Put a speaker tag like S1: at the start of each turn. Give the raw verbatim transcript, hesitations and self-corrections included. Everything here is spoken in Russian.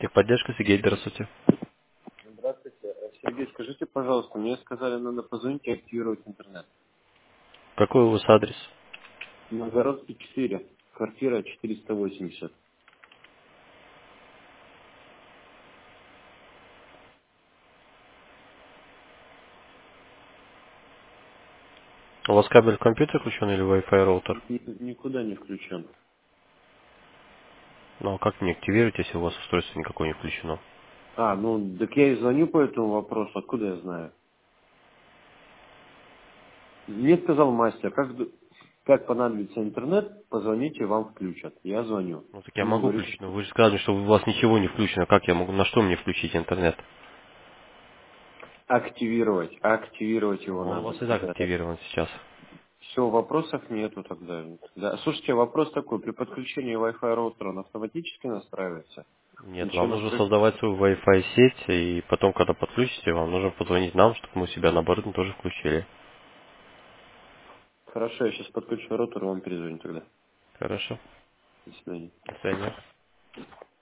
S1: Техподдержка, Сергей, здравствуйте.
S2: Здравствуйте. Э, Сергей, скажите, пожалуйста, мне сказали, надо позвонить и активировать интернет.
S1: Какой у вас адрес?
S2: Новгородский четыре, квартира четыреста восемьдесят.
S1: У вас кабель в компьютер включен или Wi-Fi роутер?
S2: Ни- никуда не включен.
S1: Ну а как не активировать, если у вас устройство никакое не включено?
S2: А, ну, так я и звоню по этому вопросу, откуда я знаю? Мне сказал мастер, как, д- как понадобится интернет, позвоните, вам включат. Я звоню.
S1: Ну так я
S2: Он мне
S1: могу
S2: говорит,
S1: включить, но
S2: что
S1: вы же сказали, что у вас ничего не включено. Как я могу, на что мне включить интернет?
S2: активировать, активировать
S1: Ну,
S2: его
S1: он у вас
S2: надо.
S1: и так активирован сейчас.
S2: Все, вопросов нету тогда. Да. Слушайте, вопрос такой, при подключении Wi-Fi роутера он автоматически настраивается?
S1: Нет,
S2: Ничего
S1: вам нужно
S2: настроить?
S1: создавать свою Wi-Fi сеть, и потом, когда подключите, вам нужно позвонить нам, чтобы мы себя наоборот тоже включили.
S2: Хорошо, я сейчас подключу роутер, и вам перезвоню тогда.
S1: Хорошо.
S2: До свидания.
S1: До свидания.